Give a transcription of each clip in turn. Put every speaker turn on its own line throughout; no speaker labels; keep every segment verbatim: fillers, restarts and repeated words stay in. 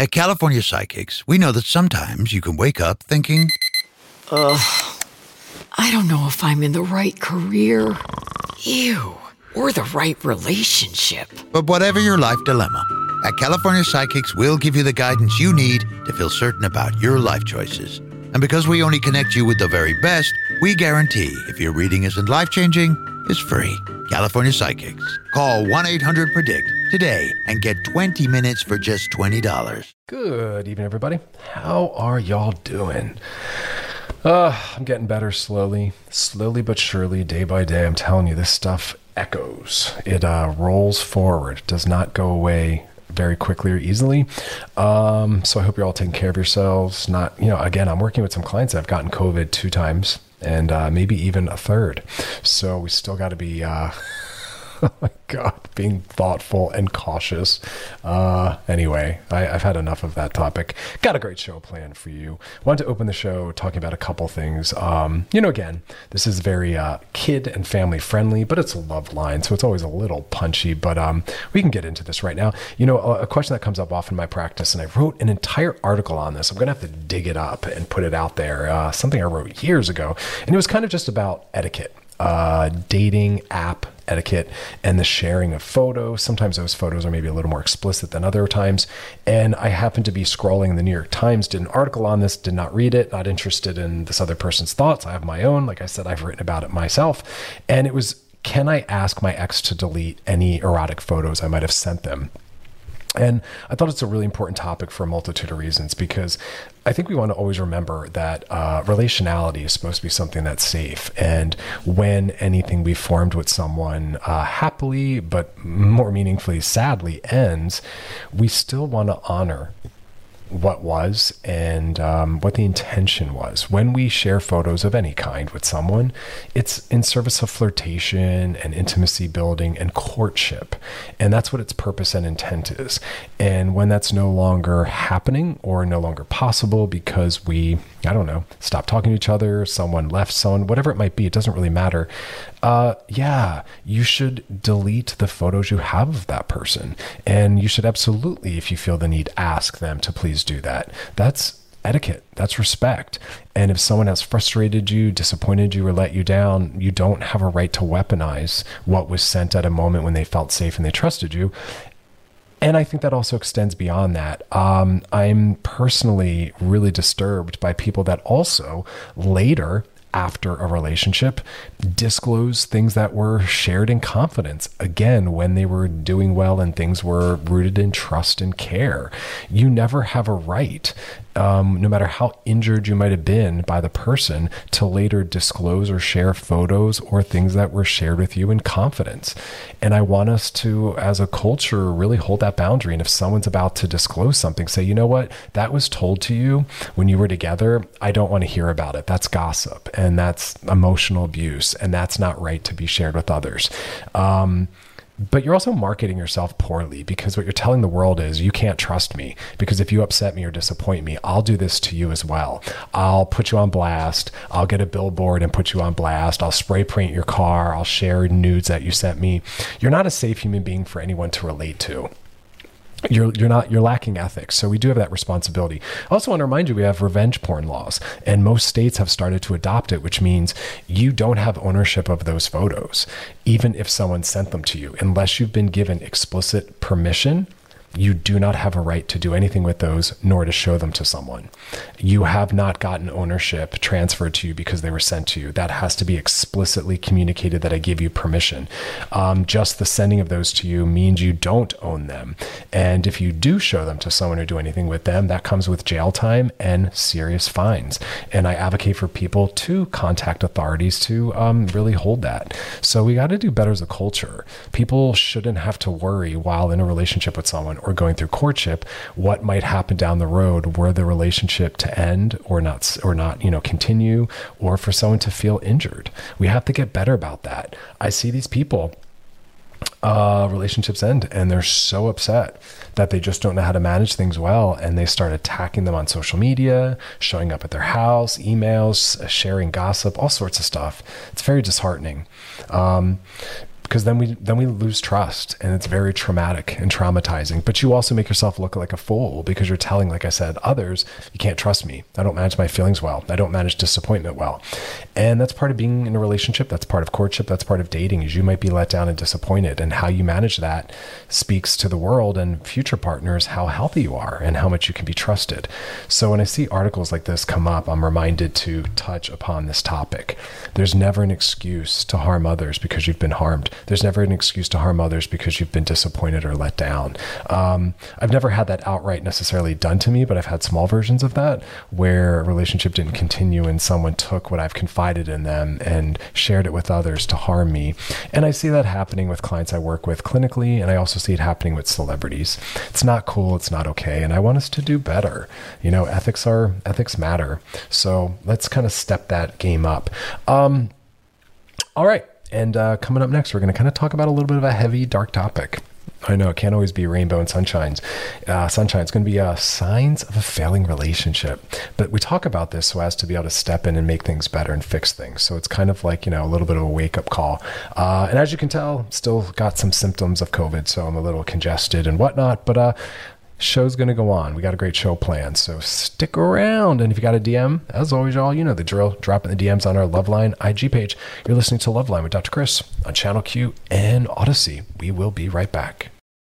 At California Psychics, we know that sometimes you can wake up thinking,
Ugh, I don't know if I'm in the right career. Ew. Or the right relationship.
But whatever your life dilemma, at California Psychics, we'll give you the guidance you need to feel certain about your life choices. And because we only connect you with the very best, we guarantee if your reading isn't life-changing, it's free. California Psychics. Call one eight hundred predict today and get twenty minutes for just twenty dollars.
Good evening, everybody. How are y'all doing? Uh, I'm getting better slowly, slowly but surely, day by day. I'm telling you, this stuff echoes. It uh, rolls forward, does not go away very quickly or easily. Um, so I hope you're all taking care of yourselves. Not, you know, again, I'm working with some clients that have gotten COVID two times and uh, maybe even a third. So we still got to be, uh, oh my God, being thoughtful and cautious. Uh, anyway, I, I've had enough of that topic. Got a great show planned for you. Wanted to open the show talking about a couple things. Um, you know, again, this is very uh, kid and family friendly, but it's a love line, so it's always a little punchy, but um, we can get into this right now. You know, a, a question that comes up often in my practice, and I wrote an entire article on this. I'm going to have to dig it up and put it out there. Uh, something I wrote years ago, and it was kind of just about etiquette. Uh, dating app etiquette and the sharing of photos. Sometimes those photos are maybe a little more explicit than other times. And I happened to be scrolling the New York Times, did an article on this, did not read it, not interested in this other person's thoughts. I have my own. Like I said, I've written about it myself. And it was, can I ask my ex to delete any erotic photos I might have sent them? And I thought it's a really important topic for a multitude of reasons, because I think we want to always remember that uh, relationality is supposed to be something that's safe. And when anything we formed with someone uh, happily, but more meaningfully, sadly ends, we still want to honor what was and um, what the intention was. When we share photos of any kind with someone, it's in service of flirtation and intimacy building and courtship. And that's what its purpose and intent is. And when that's no longer happening or no longer possible because we, I don't know, stopped talking to each other, someone left someone, whatever it might be, it doesn't really matter. Uh, yeah, you should delete the photos you have of that person. And you should absolutely, if you feel the need, ask them to please do that. That's etiquette. That's respect. And if someone has frustrated you, disappointed you, or let you down, you don't have a right to weaponize what was sent at a moment when they felt safe and they trusted you. And I think that also extends beyond that. Um, I'm personally really disturbed by people that also later, after a relationship, disclose things that were shared in confidence. Again, when they were doing well and things were rooted in trust and care. You never have a right, um, no matter how injured you might have been by the person, to later disclose or share photos or things that were shared with you in confidence. And I want us to, as a culture, really hold that boundary. And if someone's about to disclose something, say, you know what, that was told to you when you were together. I don't want to hear about it. That's gossip. And that's emotional abuse, and that's not right to be shared with others. Um, but you're also marketing yourself poorly, because what you're telling the world is, you can't trust me, because if you upset me or disappoint me, I'll do this to you as well. I'll put you on blast. I'll get a billboard and put you on blast. I'll spray paint your car. I'll share nudes that you sent me. You're not a safe human being for anyone to relate to. You're you're not you're lacking ethics. So we do have that responsibility. I also want to remind you, we have revenge porn laws, and most states have started to adopt it, which means you don't have ownership of those photos, even if someone sent them to you, unless you've been given explicit permission. You do not have a right to do anything with those, nor to show them to someone. You have not gotten ownership transferred to you because they were sent to you. That has to be explicitly communicated, that I give you permission. Um, just the sending of those to you means you don't own them. And if you do show them to someone or do anything with them, that comes with jail time and serious fines. And I advocate for people to contact authorities to um, really hold that. So we got to do better as a culture. People shouldn't have to worry while in a relationship with someone or going through courtship what might happen down the road, were the relationship to end or not, or not, you know, continue, or for someone to feel injured. We have to get better about that. I see these people, uh, relationships end, and they're so upset that they just don't know how to manage things well, and they start attacking them on social media, showing up at their house, emails, sharing gossip, all sorts of stuff. It's very disheartening. Um, because then we then we lose trust, and it's very traumatic and traumatizing. But you also make yourself look like a fool because you're telling, like I said, others, you can't trust me. I don't manage my feelings well. I don't manage disappointment well. And that's part of being in a relationship. That's part of courtship. That's part of dating, is you might be let down and disappointed. And how you manage that speaks to the world and future partners how healthy you are and how much you can be trusted. So when I see articles like this come up, I'm reminded to touch upon this topic. There's never an excuse to harm others because you've been harmed. There's never an excuse to harm others because you've been disappointed or let down. Um, I've never had that outright necessarily done to me, but I've had small versions of that where a relationship didn't continue and someone took what I've confided in them and shared it with others to harm me. And I see that happening with clients I work with clinically, and I also see it happening with celebrities. It's not cool. It's not okay. And I want us to do better. You know, ethics are, ethics matter. So let's kind of step that game up. Um, all right. And uh, coming up next, we're going to kind of talk about a little bit of a heavy, dark topic. I know it can't always be rainbow and sunshines. Uh, sunshine. It's going to be uh, signs of a failing relationship. But we talk about this so as to be able to step in and make things better and fix things. So it's kind of like, you know, a little bit of a wake up call. Uh, and as you can tell, still got some symptoms of COVID. So I'm a little congested and whatnot. But uh, show's going to go on. We got a great show planned. So stick around. And if you got a D M, as always, y'all, you know the drill. Drop in the D Ms on our Loveline I G page. You're listening to Loveline with Doctor Chris on Channel Q and Odyssey. We will be right back.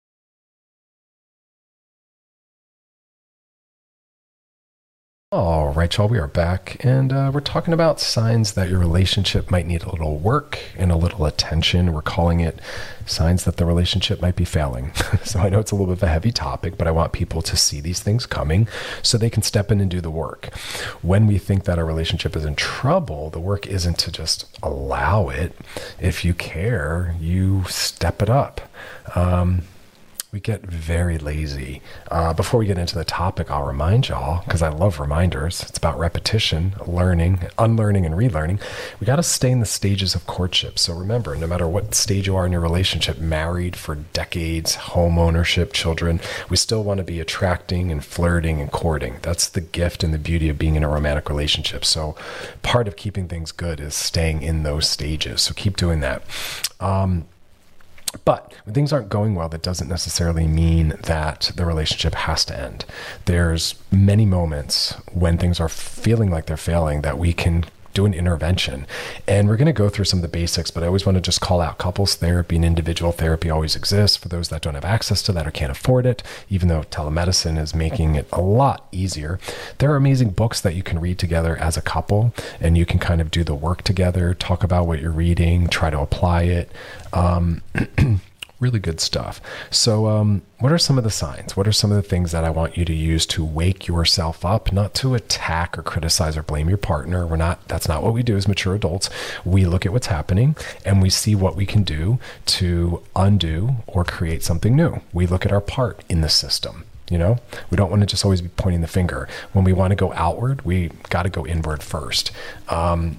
All right, y'all, we are back, and uh, we're talking about signs that your relationship might need a little work and a little attention. We're calling it signs that the relationship might be failing. So I know it's a little bit of a heavy topic, but I want people to see these things coming so they can step in and do the work. When we think that our relationship is in trouble, the work isn't to just allow it. If you care, you step it up. Um, We get very lazy. Uh, before we get into the topic, I'll remind y'all, because I love reminders. It's about repetition, learning, unlearning, and relearning. We got to stay in the stages of courtship. So remember, no matter what stage you are in your relationship, married for decades, home ownership, children, we still want to be attracting and flirting and courting. That's the gift and the beauty of being in a romantic relationship. So part of keeping things good is staying in those stages. So keep doing that. Um, But when things aren't going well, that doesn't necessarily mean that the relationship has to end. There's many moments when things are feeling like they're failing that we can do an intervention. And we're going to go through some of the basics, but I always want to just call out couples therapy and individual therapy always exists for those that don't have access to that or can't afford it, even though telemedicine is making it a lot easier. There are amazing books that you can read together as a couple, and you can kind of do the work together, talk about what you're reading, try to apply it. Um, really good stuff. So um, what are some of the signs? What are some of the things that I want you to use to wake yourself up, not to attack or criticize or blame your partner? We're not, that's not what we do as mature adults. We look at what's happening and we see what we can do to undo or create something new. We look at our part in the system. You know, we don't want to just always be pointing the finger. When we want to go outward, we got to go inward first. Um,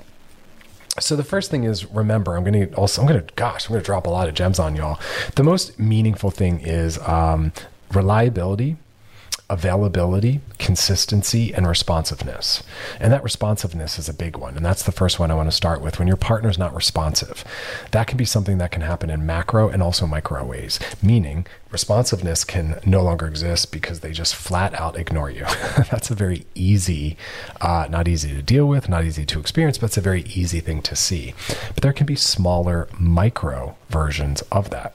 So the first thing is, remember, I'm going to also, I'm going to, gosh, I'm going to drop a lot of gems on y'all. The most meaningful thing is um, reliability, availability, consistency, and responsiveness. And that responsiveness is a big one. And that's the first one I want to start with. When your partner's not responsive, that can be something that can happen in macro and also micro ways, meaning responsiveness can no longer exist because they just flat out ignore you. That's a very easy, uh, not easy to deal with, not easy to experience, but it's a very easy thing to see. But there can be smaller micro versions of that,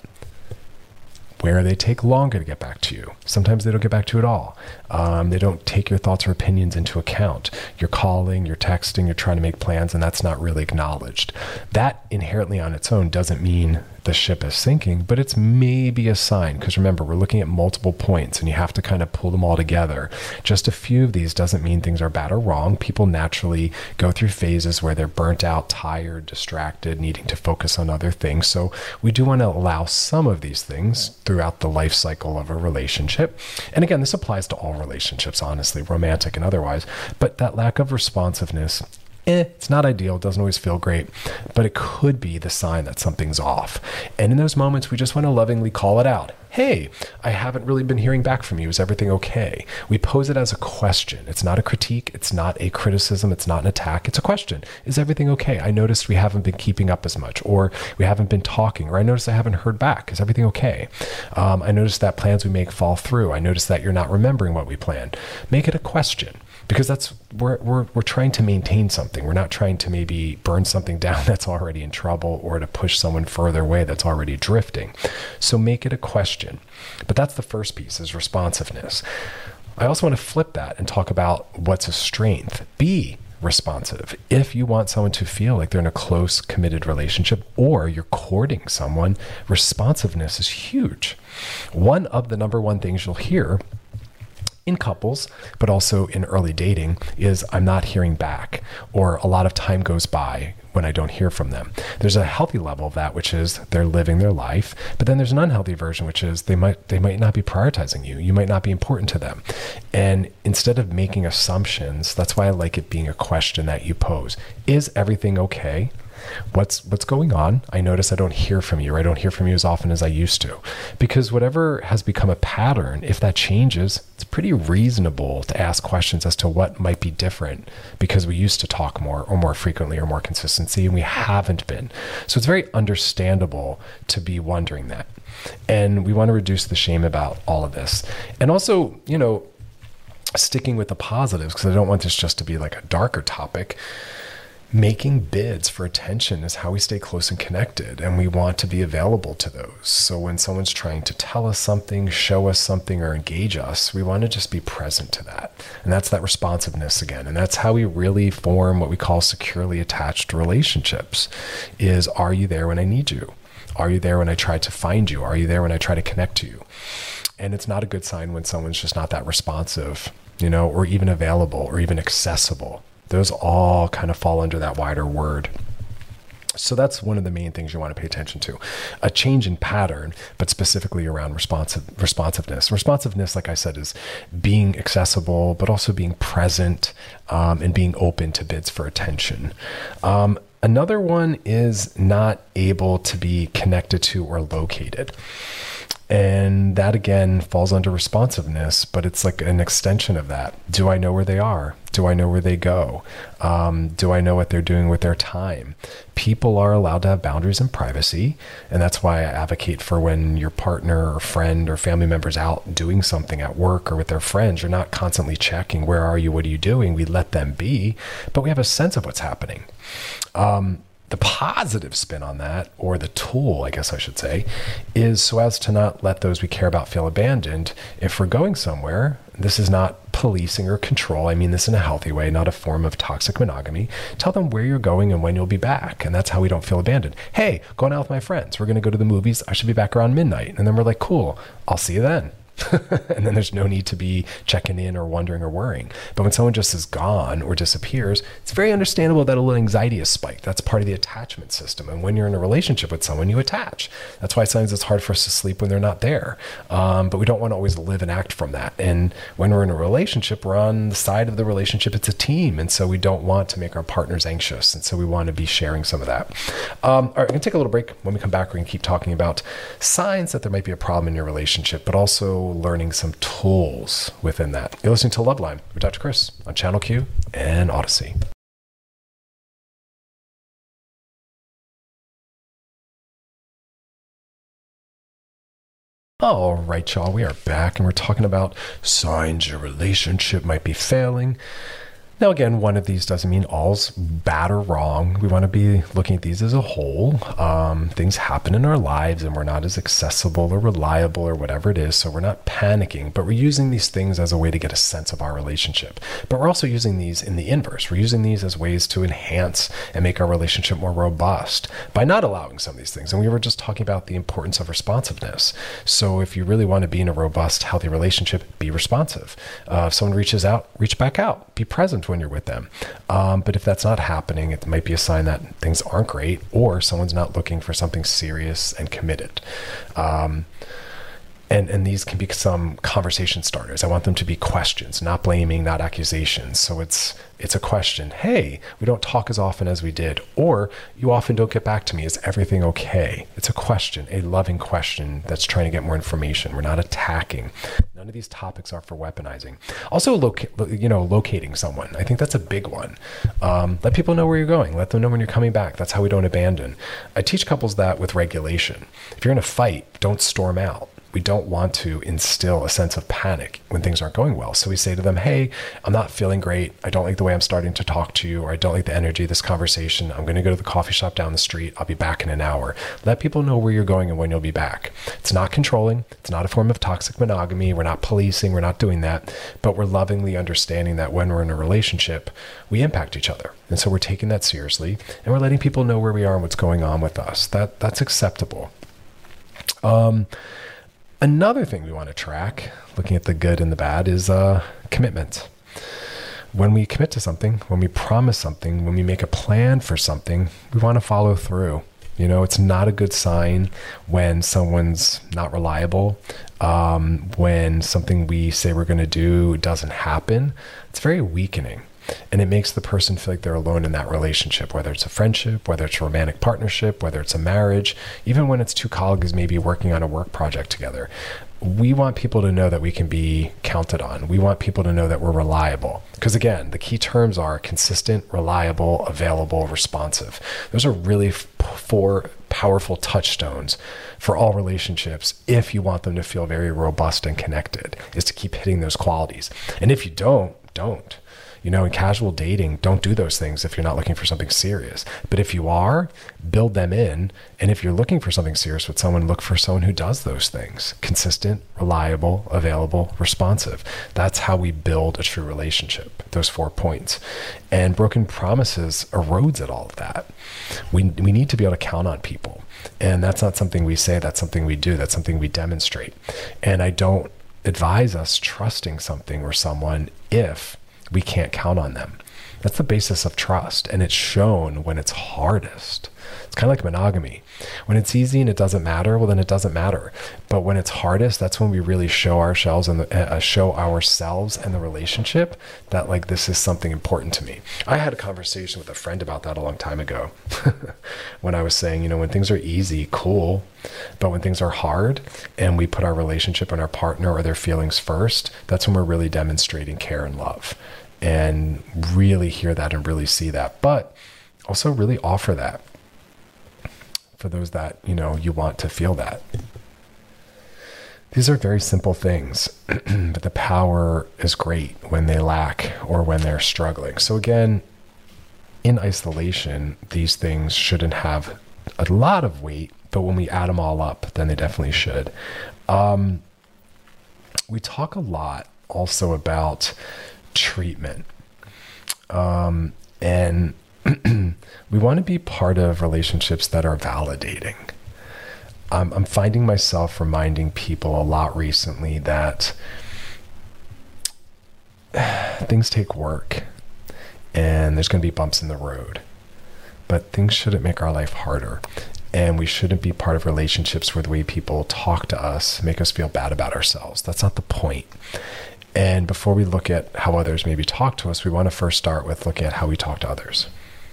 where they take longer to get back to you. Sometimes they don't get back to you at all. Um, they don't take your thoughts or opinions into account. You're calling, you're texting, you're trying to make plans, and that's not really acknowledged. That inherently on its own doesn't mean the ship is sinking, but it's maybe a sign, because remember, we're looking at multiple points and you have to kind of pull them all together. Just a few of these doesn't mean things are bad or wrong. People naturally go through phases where they're burnt out, tired, distracted, needing to focus on other things. So we do want to allow some of these things throughout the life cycle of a relationship. And again, this applies to all relationships, honestly, romantic and otherwise, but that lack of responsiveness, Eh, it's not ideal. It doesn't always feel great, but it could be the sign that something's off. And in those moments, we just want to lovingly call it out. Hey, I haven't really been hearing back from you. Is everything okay? We pose it as a question. It's not a critique. It's not a criticism. It's not an attack. It's a question. Is everything okay? I noticed we haven't been keeping up as much, or we haven't been talking, or I noticed I haven't heard back. Is everything okay? Um, I noticed that plans we make fall through. I noticed that you're not remembering what we planned. Make it a question. Because that's we're, we're we're trying to maintain something. We're not trying to maybe burn something down that's already in trouble, or to push someone further away that's already drifting. So make it a question. But that's the first piece, is responsiveness. I also want to flip that and talk about what's a strength. Be responsive. If you want someone to feel like they're in a close, committed relationship, or you're courting someone, responsiveness is huge. One of the number one things you'll hear in couples, but also in early dating, is I'm not hearing back, or a lot of time goes by when I don't hear from them. There's a healthy level of that, which is they're living their life, but then there's an unhealthy version, which is they might they might not be prioritizing you. You might not be important to them. And instead of making assumptions, that's why I like it being a question that you pose. Is everything okay? What's what's going on? I notice I don't hear from you, or I don't hear from you as often as I used to. Because whatever has become a pattern, if that changes, it's pretty reasonable to ask questions as to what might be different, because we used to talk more, or more frequently, or more consistency, and we haven't been. So it's very understandable to be wondering that. And we want to reduce the shame about all of this. And also, you know, sticking with the positives, because I don't want this just to be like a darker topic. Making bids for attention is how we stay close and connected, and we want to be available to those. So when someone's trying to tell us something, show us something, or engage us, we want to just be present to that. And that's that responsiveness again. And that's how we really form what we call securely attached relationships, is, are you there when I need you? Are you there when I try to find you? Are you there when I try to connect to you? And it's not a good sign when someone's just not that responsive, you know, or even available, or even accessible. Those all kind of fall under that wider word. So that's one of the main things you want to pay attention to. A change in pattern, but specifically around responsive responsiveness. Responsiveness, like I said, is being accessible, but also being present, um, and being open to bids for attention. Um, another one is not able to be connected to or located. And that again falls under responsiveness, but it's like an extension of that. Do I know where they are? Do I know where they go? Um, do I know what they're doing with their time? People are allowed to have boundaries and privacy. And that's why I advocate for when your partner or friend or family member's out doing something at work or with their friends, you're not constantly checking, where are you? What are you doing? We let them be, but we have a sense of what's happening. Um, The positive spin on that, or the tool, I guess I should say, is so as to not let those we care about feel abandoned. If we're going somewhere, this is not policing or control. I mean this in a healthy way, not a form of toxic monogamy. Tell them where you're going and when you'll be back. And that's how we don't feel abandoned. Hey, going out with my friends. We're going to go to the movies. I should be back around midnight. And then we're like, cool, I'll see you then. And then there's no need to be checking in or wondering or worrying. But when someone just is gone or disappears, it's very understandable that a little anxiety is spiked. That's part of the attachment system. And when you're in a relationship with someone, you attach. That's why sometimes it's hard for us to sleep when they're not there. Um, but we don't want to always live and act from that. And when we're in a relationship, we're on the side of the relationship. It's a team. And so we don't want to make our partners anxious. And so we want to be sharing some of that. Um, all right, we're going to take a little break. When we come back, we're going to keep talking about signs that there might be a problem in your relationship, but also learning some tools within that. You're listening to Loveline with Doctor Chris on Channel Q and Odyssey. All right, y'all, we are back and we're talking about signs your relationship might be failing. Now, again, one of these doesn't mean all's bad or wrong. We want to be looking at these as a whole. Um, things happen in our lives and we're not as accessible or reliable or whatever it is. So we're not panicking, but we're using these things as a way to get a sense of our relationship. But we're also using these in the inverse. We're using these as ways to enhance and make our relationship more robust by not allowing some of these things. And we were just talking about the importance of responsiveness. So if you really want to be in a robust, healthy relationship, be responsive. Uh, if someone reaches out, reach back out. Be present when you're with them. Um, but if that's not happening, it might be a sign that things aren't great, or someone's not looking for something serious and committed. Um, And, and these can be some conversation starters. I want them to be questions, not blaming, not accusations. So it's it's a question. Hey, we don't talk as often as we did. Or you often don't get back to me. Is everything okay? It's a question, a loving question that's trying to get more information. We're not attacking. None of these topics are for weaponizing. Also, loca- you know, locating someone. I think that's a big one. Um, let people know where you're going. Let them know when you're coming back. That's how we don't abandon. I teach couples that with regulation. If you're in a fight, don't storm out. We don't want to instill a sense of panic when things aren't going well. So we say to them, hey, I'm not feeling great. I don't like the way I'm starting to talk to you, or I don't like the energy of this conversation. I'm going to go to the coffee shop down the street. I'll be back in an hour. Let people know where you're going and when you'll be back. It's not controlling. It's not a form of toxic monogamy. We're not policing. We're not doing that. But we're lovingly understanding that when we're in a relationship, we impact each other. And so we're taking that seriously, and we're letting people know where we are and what's going on with us. That That's acceptable. Um, Another thing we want to track, looking at the good and the bad, is uh, commitment. When we commit to something, when we promise something, when we make a plan for something, we want to follow through. You know, it's not a good sign when someone's not reliable, um, when something we say we're going to do doesn't happen. It's very weakening. And it makes the person feel like they're alone in that relationship, whether it's a friendship, whether it's a romantic partnership, whether it's a marriage, even when it's two colleagues maybe working on a work project together. We want people to know that we can be counted on. We want people to know that we're reliable. Because again, the key terms are consistent, reliable, available, responsive. Those are really f- four powerful touchstones for all relationships if you want them to feel very robust and connected, is to keep hitting those qualities. And if you don't, don't. You know, in casual dating, don't do those things if you're not looking for something serious. But if you are, build them in. And if you're looking for something serious with someone, look for someone who does those things. Consistent, reliable, available, responsive. That's how we build a true relationship, those four points. And broken promises erodes at all of that. We, we need to be able to count on people. And that's not something we say, that's something we do, that's something we demonstrate. And I don't advise us trusting something or someone if we can't count on them. That's the basis of trust. And it's shown when it's hardest. It's kind of like monogamy. When it's easy and it doesn't matter, well, then it doesn't matter. But when it's hardest, that's when we really show ourselves and the, uh, show ourselves and the relationship that like, this is something important to me. I had a conversation with a friend about that a long time ago when I was saying, you know, when things are easy, cool. But when things are hard and we put our relationship and our partner or their feelings first, that's when we're really demonstrating care and love, and really hear that and really see that. But also really offer that for those that, you know, you want to feel that. These are very simple things, but the power is great when they lack or when they're struggling. So again, in isolation, these things shouldn't have a lot of weight, but when we add them all up, then they definitely should. Um, we talk a lot also about treatment. Um, and we want to be part of relationships that are validating. Um, I'm finding myself reminding people a lot recently that things take work and there's going to be bumps in the road, but things shouldn't make our life harder. And we shouldn't be part of relationships where the way people talk to us make us feel bad about ourselves. That's not the point. And before we look at how others maybe talk to us, we want to first start with looking at how we talk to others.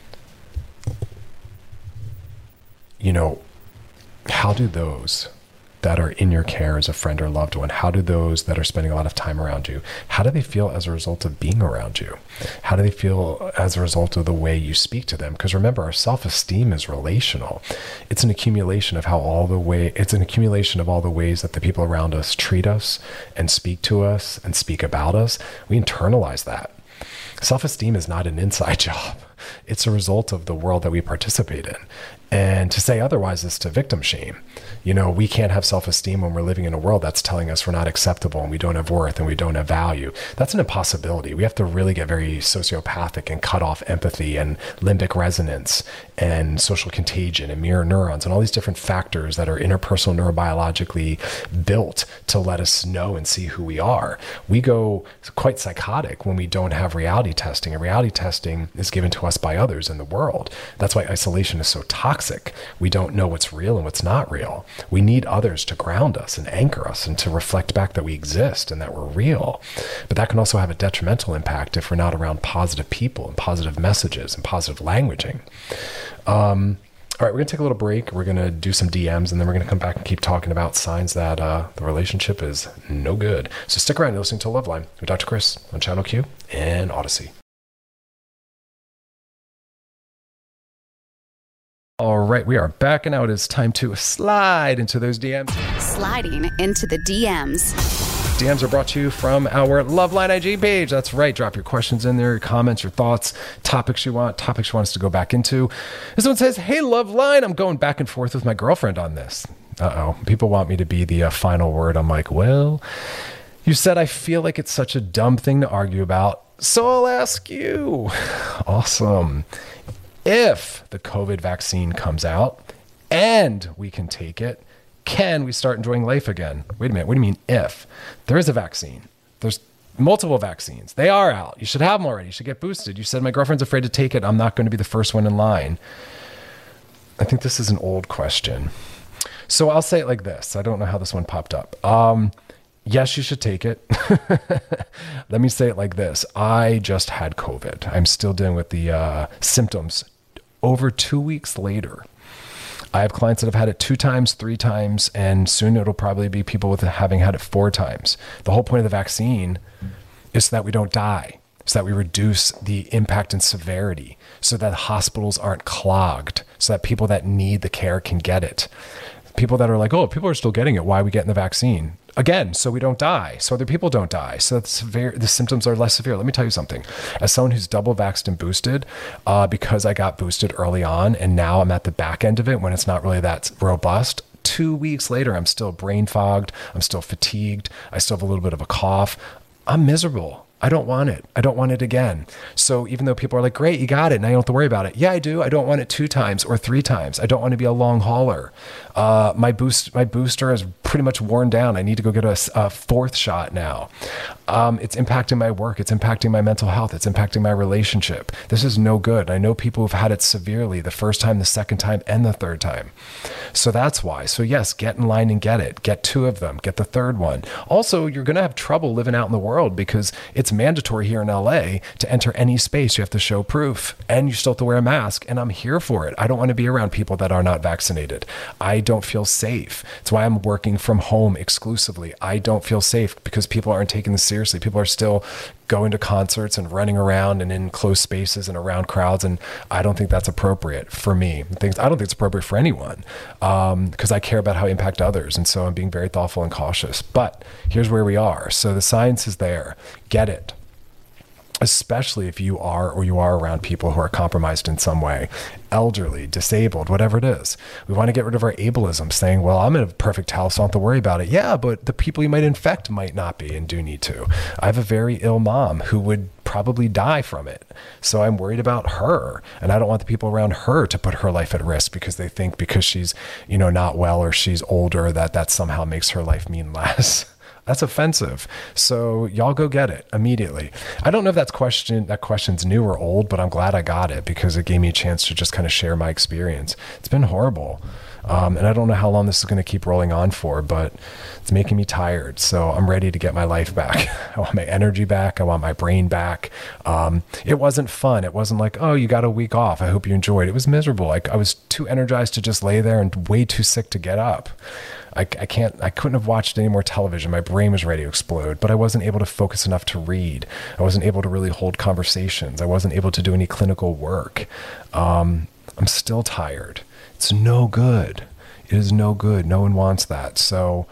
You know, how do those that are in your care as a friend or loved one, how do those that are spending a lot of time around you, how do they feel as a result of being around you? How do they feel as a result of the way you speak to them? Because remember, our self-esteem is relational. It's an accumulation of how all the way, it's an accumulation of all the ways that the people around us treat us and speak to us and speak about us. We internalize that. Self-esteem is not an inside job. It's a result of the world that we participate in. And to say otherwise is to victim shame. You know, we can't have self-esteem when we're living in a world that's telling us we're not acceptable and we don't have worth and we don't have value. That's an impossibility. We have to really get very sociopathic and cut off empathy and limbic resonance and social contagion and mirror neurons and all these different factors that are interpersonal neurobiologically built to let us know and see who we are. We go quite psychotic when we don't have reality testing, and reality testing is given to us by others in the world. That's why isolation is so toxic. toxic. We don't know what's real and what's not real. We need others to ground us and anchor us and to reflect back that we exist and that we're real. But that can also have a detrimental impact if we're not around positive people and positive messages and positive languaging. Um, all right, we're going to take a little break. We're going to do some D Ms, and then we're going to come back and keep talking about signs that uh, the relationship is no good. So stick around. You're listening to Loveline with Doctor Chris on Channel Q and Odyssey. All right, we are back, and now it is time to slide into those D Ms.
Sliding into the D Ms.
D Ms are brought to you from our Loveline I G page. That's right. Drop your questions in there, your comments, your thoughts, topics you want, topics you want us to go back into. This one says, hey, Loveline, I'm going back and forth with my girlfriend on this. Uh-oh. People want me to be the uh, final word. I'm like, well, you said I feel like it's such a dumb thing to argue about, so I'll ask you. Awesome. If the COVID vaccine comes out and we can take it, can we start enjoying life again? Wait a minute. What do you mean if? There is a vaccine. There's multiple vaccines. They are out. You should have them already. You should get boosted. You said my girlfriend's afraid to take it. I'm not going to be the first one in line. I think this is an old question. So I'll say it like this. I don't know how this one popped up. Um, yes, you should take it. Let me say it like this. I just had COVID. I'm still dealing with the uh, symptoms over two weeks later. I have clients that have had it two times, three times, and soon it'll probably be people with having had it four times. The whole point of the vaccine is so that we don't die, so that we reduce the impact and severity, so that hospitals aren't clogged, so that people that need the care can get it. People that are like, oh, people are still getting it, why are we getting the vaccine? Again, so we don't die, so other people don't die, so the, severe, the symptoms are less severe. Let me tell you something. As someone who's double vaxxed and boosted, uh, because I got boosted early on, and now I'm at the back end of it when it's not really that robust, two weeks later, I'm still brain fogged, I'm still fatigued, I still have a little bit of a cough. I'm miserable. I don't want it. I don't want it again. So even though people are like, great, you got it, now you don't have to worry about it. Yeah, I do. I don't want it two times or three times. I don't want to be a long hauler. Uh, my boost, my booster is pretty much worn down. I need to go get a, a fourth shot now. Um, it's impacting my work. It's impacting my mental health. It's impacting my relationship. This is no good. I know people who've had it severely the first time, the second time, and the third time. So that's why. So yes, get in line and get it. Get two of them. Get the third one. Also, you're going to have trouble living out in the world because it's mandatory here in L A to enter any space. You have to show proof, and you still have to wear a mask. And I'm here for it. I don't want to be around people that are not vaccinated. I don't feel safe. That's why I'm working from home exclusively. I don't feel safe because people aren't taking this seriously. People are still going to concerts and running around and in close spaces and around crowds. And I don't think that's appropriate for me. I don't think it's appropriate for anyone um, because I care about how I impact others. And so I'm being very thoughtful and cautious. But here's where we are. So the science is there. Get it. Especially if you are or you are around people who are compromised in some way, elderly, disabled, whatever it is. We want to get rid of our ableism, saying, well, I'm in a perfect health, so I don't have to worry about it. Yeah, but the people you might infect might not be and do need to. I have a very ill mom who would probably die from it. So I'm worried about her, and I don't want the people around her to put her life at risk because they think because she's, you know, not well or she's older that that somehow makes her life mean less. That's offensive. So y'all go get it immediately. I don't know if that's question that question's new or old, but I'm glad I got it because it gave me a chance to just kind of share my experience. It's been horrible. Um, and I don't know how long this is going to keep rolling on for, but it's making me tired. So I'm ready to get my life back. I want my energy back. I want my brain back. Um, it wasn't fun. It wasn't like, oh, you got a week off. I hope you enjoyed it. It was miserable. Like I was too energized to just lay there and way too sick to get up. I, I can't, I couldn't have watched any more television. My brain was ready to explode, but I wasn't able to focus enough to read. I wasn't able to really hold conversations. I wasn't able to do any clinical work. Um, I'm still tired. It's no good. It is no good. No one wants that. So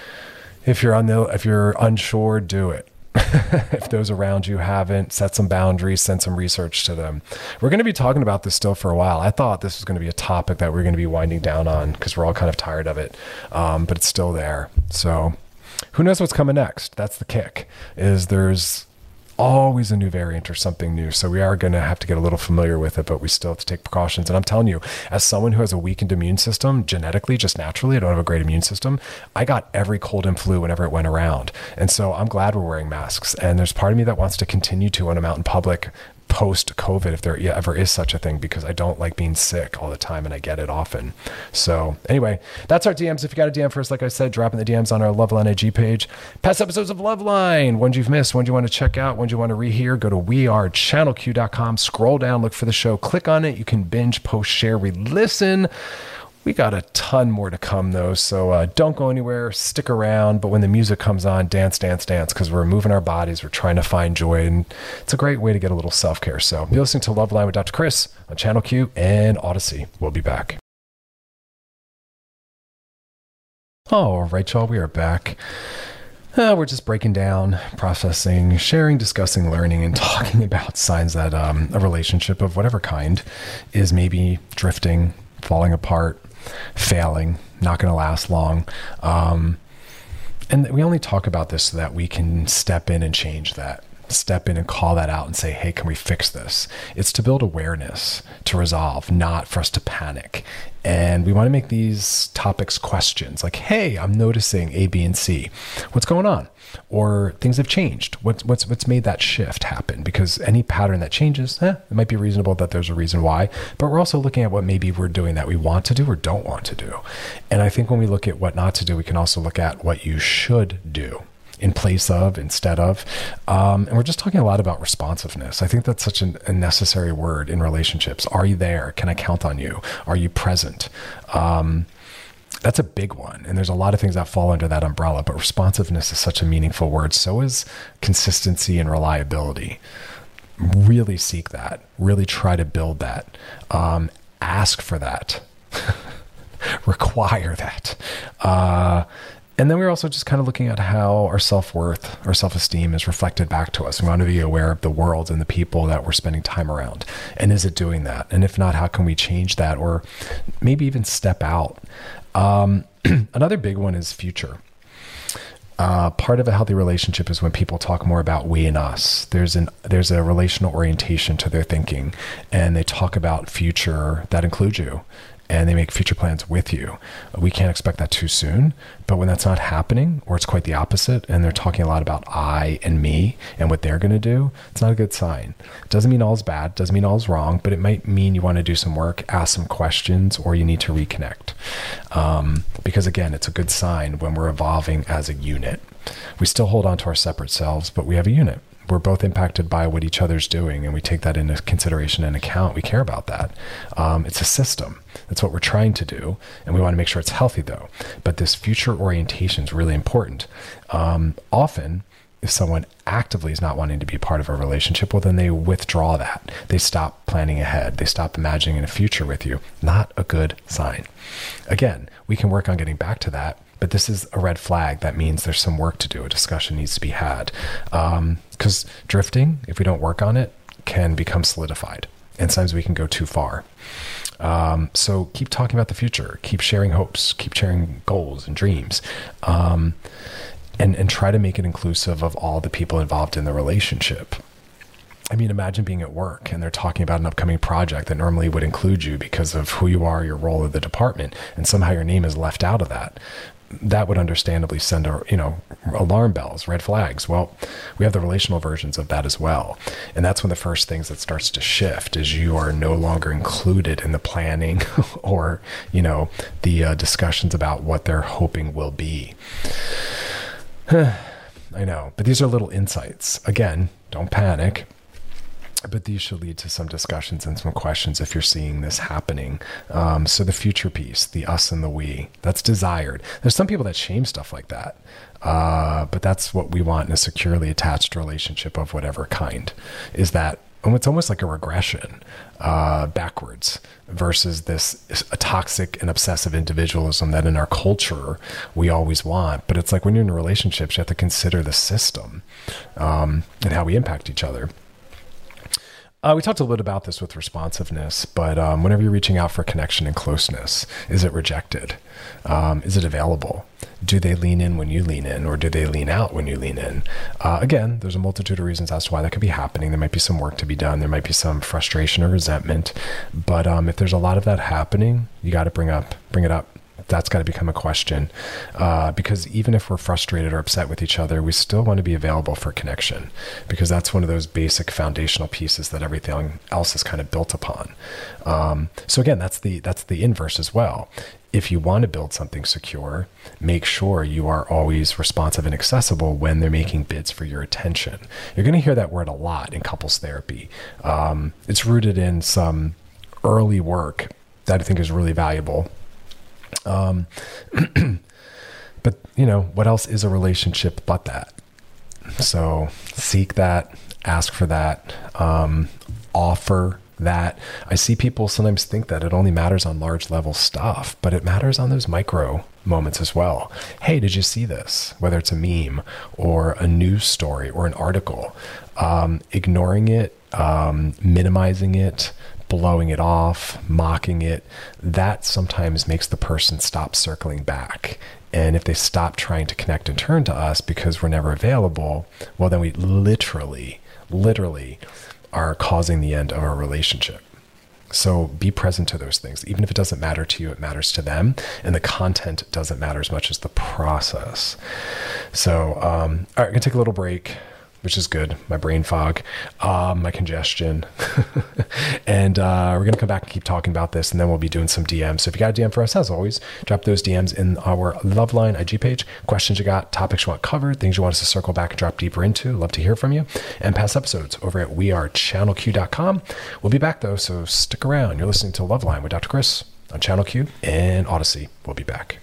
if you're on the, if you're unsure, do it. If those around you haven't, set some boundaries, send some research to them. We're going to be talking about this still for a while. I thought this was going to be a topic that we're going to be winding down on because we're all kind of tired of it. Um, but it's still there. So who knows what's coming next? That's the kick, is there's always a new variant or something new. So we are going to have to get a little familiar with it, but we still have to take precautions. And I'm telling you, as someone who has a weakened immune system, genetically, just naturally, I don't have a great immune system. I got every cold and flu whenever it went around. And so I'm glad we're wearing masks. And there's part of me that wants to continue to when I'm out in public, post-COVID, if there ever is such a thing, because I don't like being sick all the time and I get it often. So anyway, that's our D Ms. If you got a D M for us, like I said, drop in the D Ms on our Loveline I G page. Past episodes of Loveline, ones you've missed, ones you want to check out, ones you want to rehear, go to we are channel q dot com, scroll down, look for the show, click on it. You can binge, post, share, re-listen. We got a ton more to come, though, so uh, don't go anywhere. Stick around. But when the music comes on, dance, dance, dance, because we're moving our bodies. We're trying to find joy, and it's a great way to get a little self-care. So you're listening to Loveline with Doctor Chris on Channel Q and Odyssey. We'll be back. All right, y'all, we are back. Uh, we're just breaking down, processing, sharing, discussing, learning, and talking about signs that um, a relationship of whatever kind is maybe drifting, falling apart, failing, not going to last long. Um, and we only talk about this so that we can step in and change that. Step in and call that out and say, hey, can we fix this? It's to build awareness, to resolve, not for us to panic. And we want to make these topics questions like, hey, I'm noticing A, B, and C. What's going on? Or things have changed. What's what's what's made that shift happen? Because any pattern that changes, eh, it might be reasonable that there's a reason why. But we're also looking at what maybe we're doing that we want to do or don't want to do. And I think when we look at what not to do, we can also look at what you should do in place of, instead of. Um, and we're just talking a lot about responsiveness. I think that's such an, a necessary word in relationships. Are you there? Can I count on you? Are you present? Um, that's a big one. And there's a lot of things that fall under that umbrella, but responsiveness is such a meaningful word. So is consistency and reliability. Really seek that. Really try to build that. Um, ask for that. Require that. Uh, And then we're also just kind of looking at how our self-worth, our self-esteem is reflected back to us. We want to be aware of the world and the people that we're spending time around. And is it doing that? And if not, how can we change that? Or maybe even step out? Um, another big one is future. Uh, part of a healthy relationship is when people talk more about we and us. There's an there's a relational orientation to their thinking, and they talk about future that includes you. And they make future plans with you. We can't expect that too soon, but when that's not happening, or it's quite the opposite, and they're talking a lot about I and me and what they're going to do, it's not a good sign. It doesn't mean all's bad, doesn't mean all's wrong, but it might mean you want to do some work, ask some questions, or you need to reconnect. Um, because again, it's a good sign when we're evolving as a unit. We still hold on to our separate selves, but we have a unit. We're both impacted by what each other's doing, and we take that into consideration and account. We care about that. Um, it's a system. That's what we're trying to do, and we want to make sure it's healthy, though. But this future orientation is really important. Um, often, if someone actively is not wanting to be part of a relationship, well, then they withdraw that. They stop planning ahead. They stop imagining a future with you. Not a good sign. Again, we can work on getting back to that, but this is a red flag. That means there's some work to do. A discussion needs to be had. Um, because drifting, if we don't work on it, can become solidified. And sometimes we can go too far. Um, so keep talking about the future. Keep sharing hopes. Keep sharing goals and dreams. Um, and, and try to make it inclusive of all the people involved in the relationship. I mean, imagine being at work and they're talking about an upcoming project that normally would include you because of who you are, your role in the department, and somehow your name is left out of that. That would understandably send a, you know, alarm bells, red flags. Well, we have the relational versions of that as well. And that's when the first things that starts to shift is you are no longer included in the planning or, you know, the uh, discussions about what they're hoping will be. I know, but these are little insights. Again, don't panic. But these should lead to some discussions and some questions if you're seeing this happening. Um, so the future piece, the us and the we, that's desired. There's some people that shame stuff like that. Uh, but that's what we want in a securely attached relationship of whatever kind, is that it's almost like a regression uh, backwards versus this a toxic and obsessive individualism that in our culture we always want. But it's like when you're in relationships, you have to consider the system um, and how we impact each other. Uh, we talked a little bit about this with responsiveness, but um, whenever you're reaching out for connection and closeness, is it rejected? Um, is it available? Do they lean in when you lean in, or do they lean out when you lean in? Uh, again, there's a multitude of reasons as to why that could be happening. There might be some work to be done. There might be some frustration or resentment. But um, if there's a lot of that happening, you got to bring up, bring it up. That's got to become a question. Uh, because even if we're frustrated or upset with each other, we still want to be available for connection, because that's one of those basic foundational pieces that everything else is kind of built upon. Um, so again, that's the, that's the inverse as well. If you want to build something secure, make sure you are always responsive and accessible when they're making bids for your attention. You're going to hear that word a lot in couples therapy. Um, it's rooted in some early work that I think is really valuable. Um, but you know, what else is a relationship but that? So seek that, ask for that, um, offer that. I see people sometimes think that it only matters on large level stuff, but it matters on those micro moments as well. Hey, did you see this? Whether it's a meme or a news story or an article, um, ignoring it, um, minimizing it, blowing it off, mocking it, that sometimes makes the person stop circling back. And if they stop trying to connect and turn to us because we're never available, well, then we literally, literally are causing the end of our relationship. So be present to those things. Even if it doesn't matter to you, it matters to them. And the content doesn't matter as much as the process. So, um, all right, we're gonna take a little break, which is good. My brain fog, um, my congestion. and uh, we're going to come back and keep talking about this, and then we'll be doing some D Ms. So if you got a D M for us, as always, drop those D Ms in our Loveline I G page. Questions you got, topics you want covered, things you want us to circle back and drop deeper into. Love to hear from you. And past episodes over at we are channel q dot com. We'll be back, though, so stick around. You're listening to Loveline with Doctor Chris on Channel Q and Odyssey. We'll be back.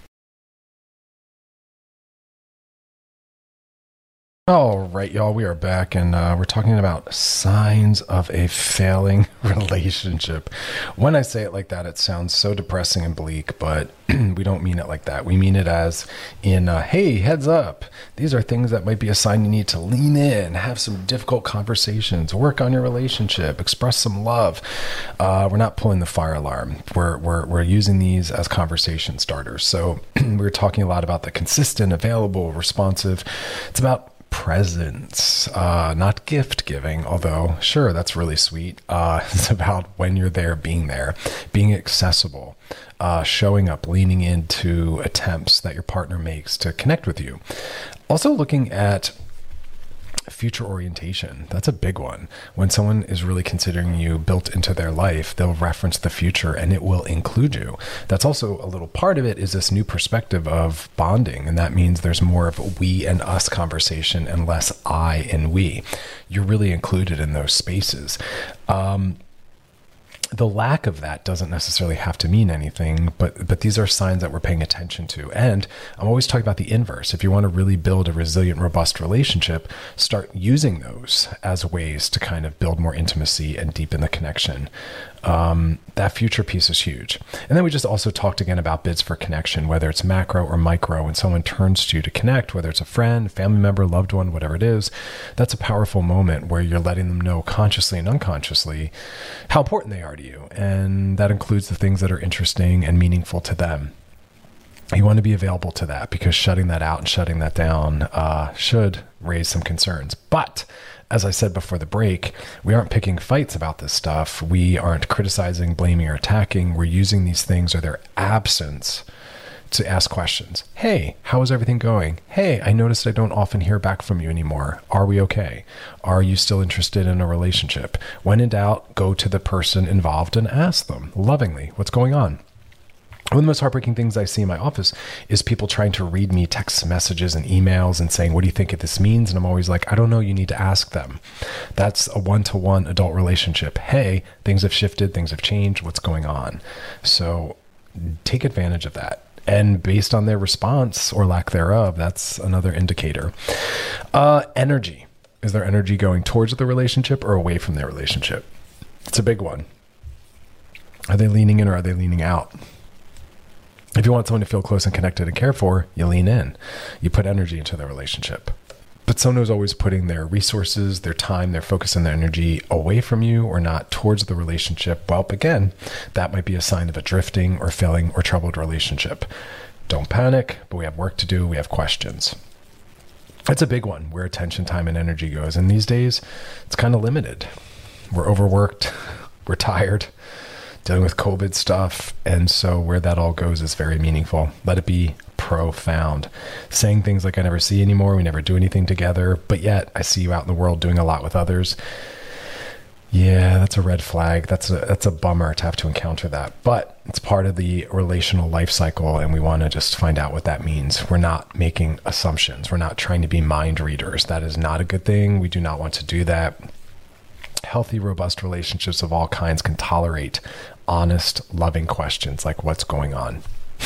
All right, y'all, we are back, and uh, we're talking about signs of a failing relationship. When I say it like that, it sounds so depressing and bleak, but we don't mean it like that. We mean it as in, uh, hey, heads up. These are things that might be a sign you need to lean in, have some difficult conversations, work on your relationship, express some love. Uh, we're not pulling the fire alarm. We're, we're, we're using these as conversation starters. So we're talking a lot about the consistent, available, responsive. It's about presence, uh, not gift giving, although sure, that's really sweet. Uh, it's about when you're there, being there, being accessible, uh, showing up, leaning into attempts that your partner makes to connect with you. Also looking at future orientation. That's a big one. When someone is really considering you built into their life, they'll reference the future and it will include you. That's also a little part of it, is this new perspective of bonding. And that means there's more of a we and us conversation and less I and we. You're really included in those spaces. Um, The lack of that doesn't necessarily have to mean anything, but but these are signs that we're paying attention to. And I'm always talking about the inverse. If you want to really build a resilient, robust relationship, start using those as ways to kind of build more intimacy and deepen the connection. Um, that future piece is huge. And then we just also talked again about bids for connection, whether it's macro or micro. When someone turns to you to connect, whether it's a friend, family member, loved one, whatever it is, that's a powerful moment where you're letting them know consciously and unconsciously how important they are to you. And that includes the things that are interesting and meaningful to them. You want to be available to that, because shutting that out and shutting that down uh, should raise some concerns. But as I said before the break, we aren't picking fights about this stuff. We aren't criticizing, blaming, or attacking. We're using these things or their absence to ask questions. Hey, how is everything going? Hey, I noticed I don't often hear back from you anymore. Are we okay? Are you still interested in a relationship? When in doubt, go to the person involved and ask them lovingly, what's going on? One of the most heartbreaking things I see in my office is people trying to read me text messages and emails and saying, what do you think this means? And I'm always like, I don't know. You need to ask them. That's a one-to-one adult relationship. Hey, things have shifted. Things have changed. What's going on? So take advantage of that. And based on their response or lack thereof, that's another indicator. Uh, energy. Is their energy going towards the relationship or away from their relationship? It's a big one. Are they leaning in or are they leaning out? If you want someone to feel close and connected and cared for, you lean in. You put energy into their relationship. But someone who's always putting their resources, their time, their focus, and their energy away from you or not towards the relationship, well, again, that might be a sign of a drifting or failing or troubled relationship. Don't panic, but we have work to do. We have questions. That's a big one, where attention, time, and energy goes. And these days, it's kind of limited. We're overworked. We're tired. dealing with COVID stuff. And so where that all goes is very meaningful. Let it be profound. Saying things like, I never see you anymore. We never do anything together, but yet I see you out in the world doing a lot with others. Yeah, that's a red flag. That's a, that's a bummer to have to encounter that, but it's part of the relational life cycle. And we want to just find out what that means. We're not making assumptions. We're not trying to be mind readers. That is not a good thing. We do not want to do that. Healthy, robust relationships of all kinds can tolerate honest, loving questions like what's going on.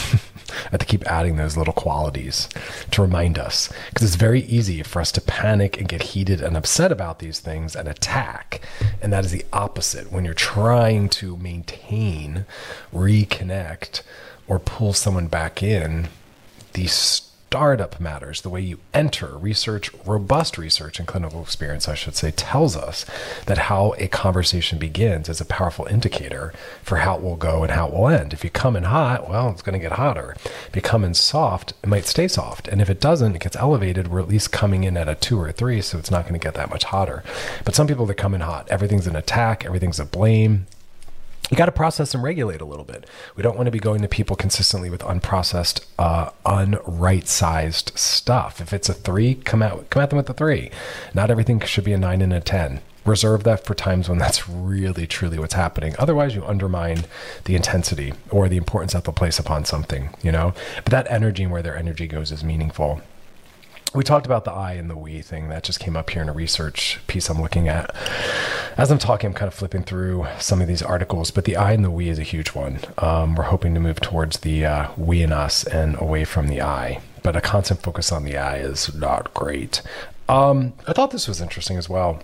I have to keep adding those little qualities to remind us, because it's very easy for us to panic and get heated and upset about these things and attack. And that is the opposite. When you're trying to maintain, reconnect, or pull someone back in, these startup matters. The way you enter research, robust research and clinical experience, I should say, tells us that how a conversation begins is a powerful indicator for how it will go and how it will end. If you come in hot, well, it's going to get hotter. If you come in soft, it might stay soft. And if it doesn't, it gets elevated. We're at least coming in at a two or a three, so it's not going to get that much hotter. But some people that come in hot, everything's an attack, everything's a blame. You got to process and regulate a little bit. We don't want to be going to people consistently with unprocessed, uh, unright-sized stuff. If it's a three, come out, come at them with a three. Not everything should be a nine and a ten. Reserve that for times when that's really, truly what's happening. Otherwise, you undermine the intensity or the importance that they'll place upon something, you know? But that energy and where their energy goes is meaningful. We talked about the I and the we thing that just came up here in a research piece I'm looking at. As I'm talking, I'm kind of flipping through some of these articles, but the I and the we is a huge one. Um, we're hoping to move towards the uh, we and us and away from the I, but a constant focus on the I is not great. Um, I thought this was interesting as well.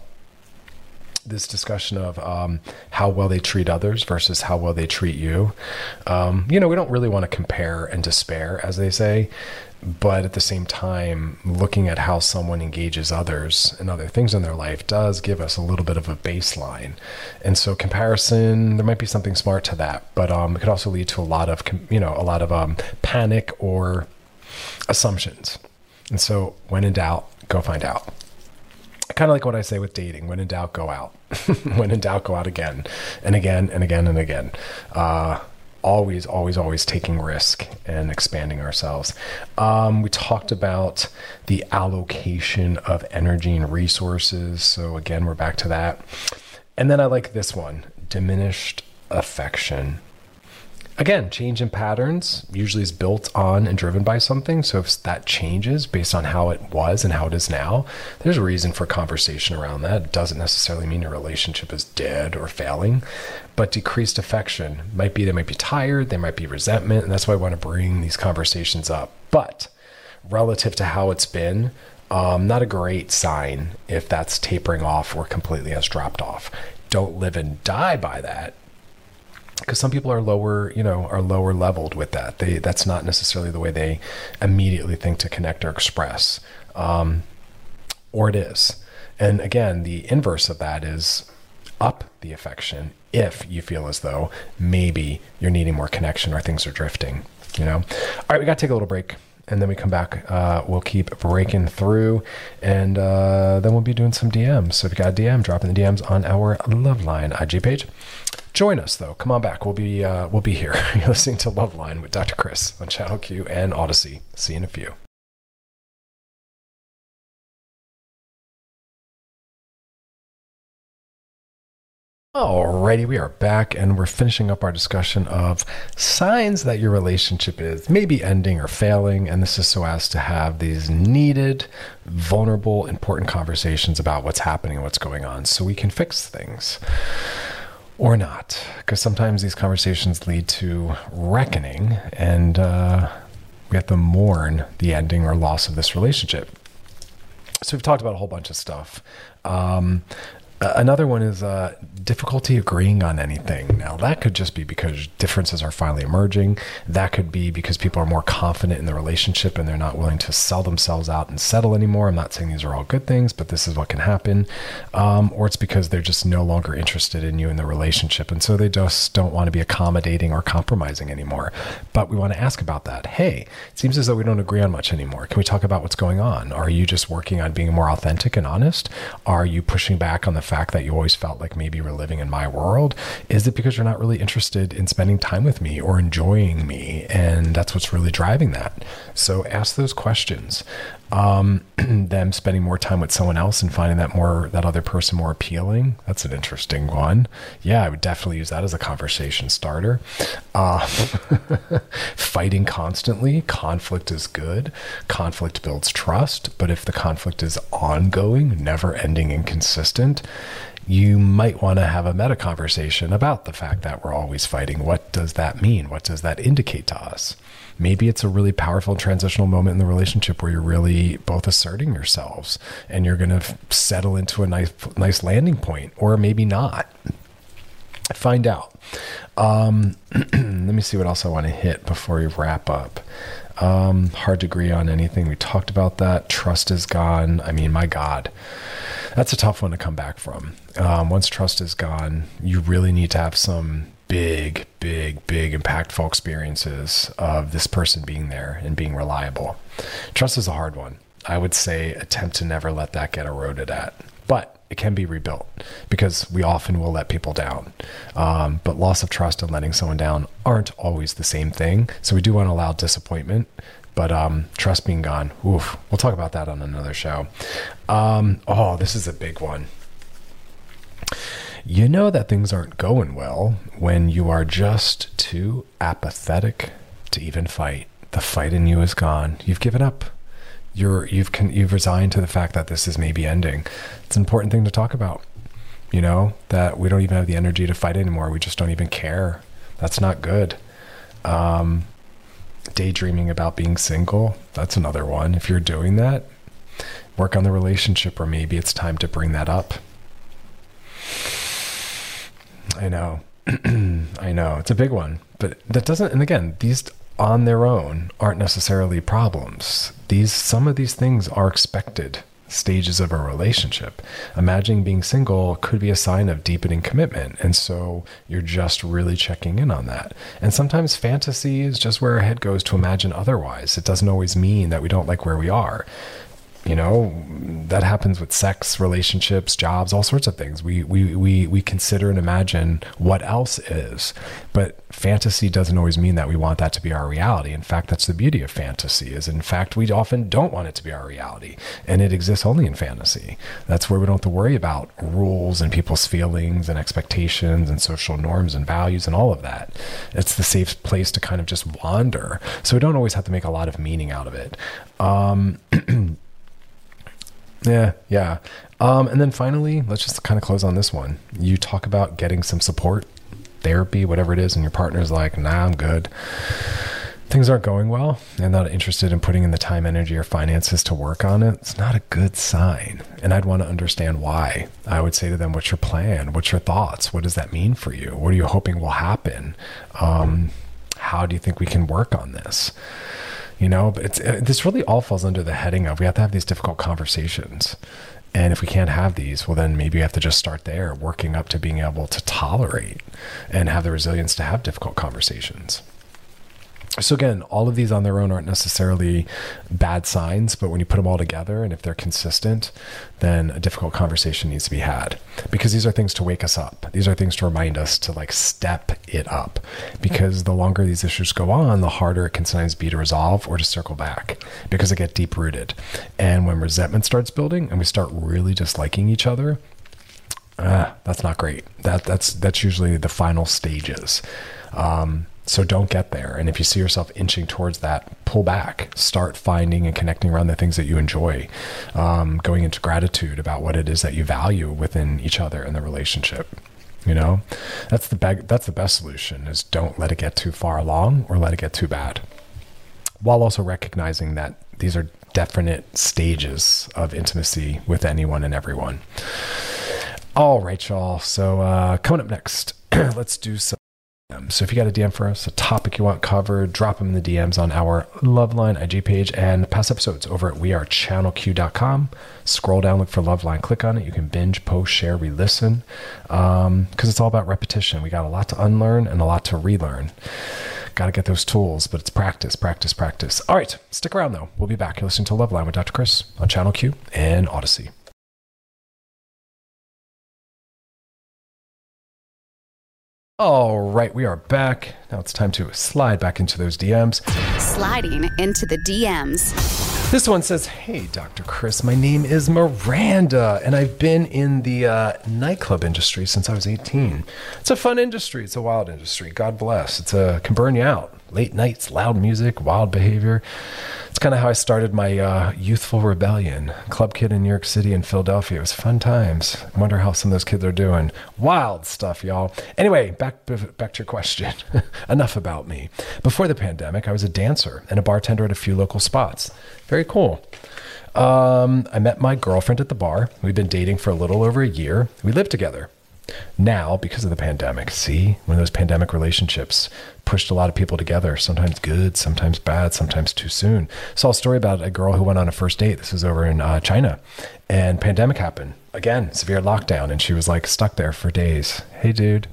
This discussion of um, how well they treat others versus how well they treat you. Um, you know, we don't really want to compare and despair, as they say, but at the same time, looking at how someone engages others and other things in their life does give us a little bit of a baseline. And so comparison, there might be something smart to that, but um, it could also lead to a lot of, you know, a lot of um, panic or assumptions. And so when in doubt, go find out. Kind of like what I say with dating: when in doubt, go out. When in doubt, go out again and again and again and again. Uh, always, always, always taking risk and expanding ourselves. Um, we talked about the allocation of energy and resources. So again, we're back to that. And then I like this one: diminished affection. Again, change in patterns usually is built on and driven by something. So if that changes based on how it was and how it is now, there's a reason for conversation around that. It doesn't necessarily mean your relationship is dead or failing, but decreased affection might be, they might be tired, there might be resentment, and that's why I want to bring these conversations up. But relative to how it's been, um, not a great sign if that's tapering off or completely has dropped off. Don't live and die by that. Because some people are lower, you know, are lower leveled with that. They that's not necessarily the way they immediately think to connect or express, um, or it is. And again, the inverse of that is up the affection if you feel as though maybe you're needing more connection or things are drifting. You know. All right, we got to take a little break, and then we come back. Uh, we'll keep breaking through, and uh, then we'll be doing some D Ms. So if you got a D M, drop in the D Ms on our Loveline I G page. Join us though. Come on back. We'll be uh, we'll be here. You're listening to Loveline with Doctor Chris on Channel Q and Odyssey. See you in a few. Alrighty, we are back, and we're finishing up our discussion of signs that your relationship is maybe ending or failing, and this is so as to have these needed, vulnerable, important conversations about what's happening and what's going on so we can fix things. Or not, because sometimes these conversations lead to reckoning, and uh, we have to mourn the ending or loss of this relationship. So we've talked about a whole bunch of stuff. Um, Another one is uh, difficulty agreeing on anything. Now, that could just be because differences are finally emerging. That could be because people are more confident in the relationship and they're not willing to sell themselves out and settle anymore. I'm not saying these are all good things, but this is what can happen. Um, or it's because they're just no longer interested in you in the relationship. And so they just don't want to be accommodating or compromising anymore. But we want to ask about that. Hey, it seems as though we don't agree on much anymore. Can we talk about what's going on? Are you just working on being more authentic and honest? Are you pushing back on the fact that you always felt like maybe longer living in my world? Is it because you're not really interested in spending time with me or enjoying me? And that's what's really driving that. So ask those questions. Um, them spending more time with someone else and finding that more, that other person more appealing. That's an interesting one. Yeah, I would definitely use that as a conversation starter. Uh, fighting constantly. Conflict is good. Conflict builds trust. But if the conflict is ongoing, never ending and consistent, you might want to have a meta conversation about the fact that we're always fighting. What does that mean? What does that indicate to us? Maybe it's a really powerful transitional moment in the relationship where you're really both asserting yourselves and you're going to settle into a nice, nice landing point, or maybe not. Find out. Um, let me see what else I want to hit before we wrap up. Um, hard to agree on anything. We talked about that. Trust is gone. I mean, my God, that's a tough one to come back from. Um, once trust is gone, you really need to have some big, big, big impactful experiences of this person being there and being reliable. Trust is a hard one. I would say attempt to never let that get eroded at, but it can be rebuilt because we often will let people down. Um, but loss of trust and letting someone down aren't always the same thing. So we do want to allow disappointment, but um, trust being gone, oof, we'll talk about that on another show. Um, oh, this is a big one. You know that things aren't going well when you are just too apathetic to even fight. The fight in you is gone. You've given up. You're, you've, con- you've resigned to the fact that this is maybe ending. It's an important thing to talk about, you know, that we don't even have the energy to fight anymore. We just don't even care. That's not good. Um, daydreaming about being single. That's another one. If you're doing that, work on the relationship, or maybe it's time to bring that up. I know. I know. It's a big one, but that doesn't, and again, these on their own aren't necessarily problems. These, some of these things are expected stages of a relationship. Imagining being single could be a sign of deepening commitment. And so you're just really checking in on that. And sometimes fantasy is just where our head goes to imagine otherwise. It doesn't always mean that we don't like where we are. You know, that happens with sex, relationships, jobs, all sorts of things. We, we, we, we consider and imagine what else is, but fantasy doesn't always mean that we want that to be our reality. In fact, that's the beauty of fantasy, is in fact, we often don't want it to be our reality, and it exists only in fantasy. That's where we don't have to worry about rules and people's feelings and expectations and social norms and values and all of that. It's the safe place to kind of just wander. So we don't always have to make a lot of meaning out of it. Um, Yeah, yeah. Um, and then finally, let's just kind of close on this one. You talk about getting some support, therapy, whatever it is, and your partner's like, nah, I'm good. Things aren't going well and not interested in putting in the time, energy, or finances to work on it. It's not a good sign. And I'd want to understand why. I would say to them, what's your plan? What's your thoughts? What does that mean for you? What are you hoping will happen? Um, how do you think we can work on this? You know, but it's, it, this really all falls under the heading of we have to have these difficult conversations. And if we can't have these, well, then maybe we have to just start there, working up to being able to tolerate and have the resilience to have difficult conversations. So again, all of these on their own aren't necessarily bad signs, but when you put them all together and if they're consistent, then a difficult conversation needs to be had, because these are things to wake us up. These are things to remind us to like step it up, because the longer these issues go on, the harder it can sometimes be to resolve or to circle back, because they get deep rooted. And when resentment starts building and we start really disliking each other, uh, that's not great. That that's, that's usually the final stages. Um, So don't get there. And if you see yourself inching towards that, pull back, start finding and connecting around the things that you enjoy, um, going into gratitude about what it is that you value within each other in the relationship. You know, that's the be- that's the best solution, is don't let it get too far along or let it get too bad, while also recognizing that these are definite stages of intimacy with anyone and everyone. All right, y'all. So uh, coming up next, let's do some. So if you got a D M for us, a topic you want covered, drop them in the D Ms on our Loveline I G page, and past episodes over at we are channel q dot com. Scroll down, look for Loveline, click on it. You can binge, post, share, re-listen, um, because it's all about repetition. We got a lot to unlearn and a lot to relearn. Got to get those tools, but it's practice, practice, practice. All right, stick around though. We'll be back. You're listening to Loveline with Doctor Chris on Channel Q and Odyssey. All right, we are back. Now it's time to slide back into those D Ms.
Sliding into the D Ms.
This one says, hey, Doctor Chris, my name is Miranda, and I've been in the uh, nightclub industry since I was eighteen. It's a fun industry. It's a wild industry. God bless. It's a, can burn you out. Late nights, loud music, wild behavior. It's kind of how I started my uh, youthful rebellion. Club kid in New York City and Philadelphia. It was fun times. I wonder how some of those kids are doing. Wild stuff, y'all. Anyway, back, back to your question. Enough about me. Before the pandemic, I was a dancer and a bartender at a few local spots. Very cool. Um, I met my girlfriend at the bar. We've been dating for a little over a year. We live together. Now, because of the pandemic, see, one of those pandemic relationships pushed a lot of people together, sometimes good, sometimes bad, sometimes too soon. Saw a story about a girl who went on a first date. This was over in uh, China, and pandemic happened. Again, severe lockdown, and she was like stuck there for days. Hey, dude,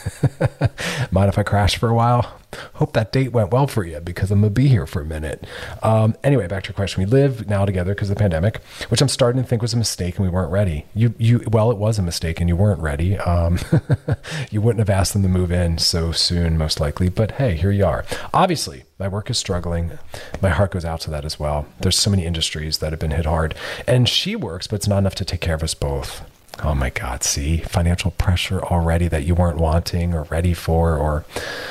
mind if I crash for a while? Hope that date went well for you because I'm going to be here for a minute. Um, anyway, back to your question. We live now together because of the pandemic, which I'm starting to think was a mistake and we weren't ready. You, you, well, it was a mistake and you weren't ready. Um, you wouldn't have asked them to move in so soon, most likely, but hey, here you are. Obviously, my work is struggling. My heart goes out to that as well. There's so many industries that have been hit hard, and she works, but it's not enough to take care of us both. Oh my God, see, financial pressure already that you weren't wanting or ready for, or